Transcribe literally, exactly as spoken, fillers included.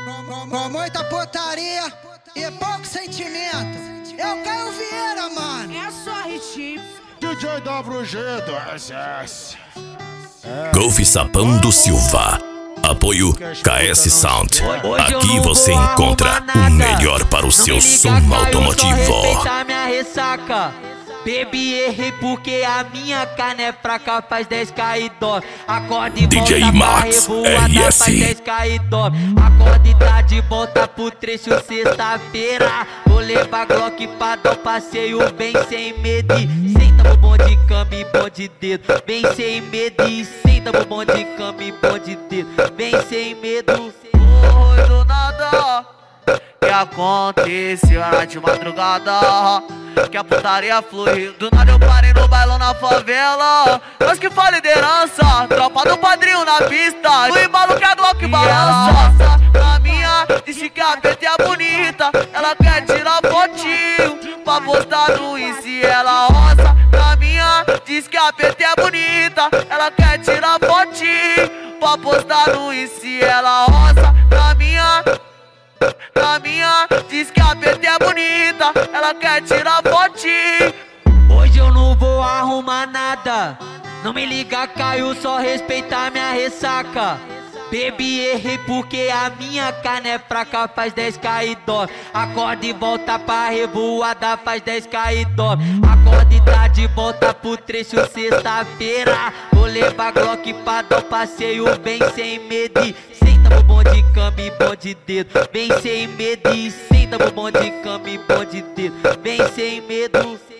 Com, com muita putaria e pouco sentimento. Eu Caio Vieira, mano. É só hit. D J W G do S S. Golf Sapão do Silva. Apoio K S Sound. Aqui você encontra o melhor para o seu som automotivo. Respeita minha ressaca. Baby, errei porque a minha carne é fraca, faz dez K e dó. Acorda e D J volta Max, pra revoada, R S. faz dez K e dó. Acorda e tá de volta pro trecho sexta-feira. Vou levar Glock pra dar um passeio, bem sem medo. E senta no bom de cama e bom de dedo. Bem sem medo e senta no bom de cama e bom de dedo. Bem sem medo. Foi do nada que aconteceu na de madrugada, que a putaria fluiu. Do nada eu parei no bailão na favela. Nós que fala liderança, tropa do padrinho na pista. No embalo que a Glock balança. Na minha, disse que a P T é bonita. Ela quer tirar fotinho pra postar no Insta e ela roça. Na minha, diz que a P T é bonita. Ela quer tirar fotinho pra postar no Insta e ela roça. Na minha, na minha, diz que a P T é bonita. Ela quer tirar fotinho. Hoje eu não vou arrumar nada. Não me liga, Caio, só respeitar minha ressaca. Baby, errei porque a minha carne é fraca, faz dez K e dó. Acorda e volta pra revoada, faz dez K e dó. Acorda e tá de volta pro trecho sexta-feira. Vou levar Glock pra dar um passeio, bem sem medo. E senta no bom de cama e bom de dedo. Bem sem medo e senta no bom de cama e bom de dedo. Bem sem medo.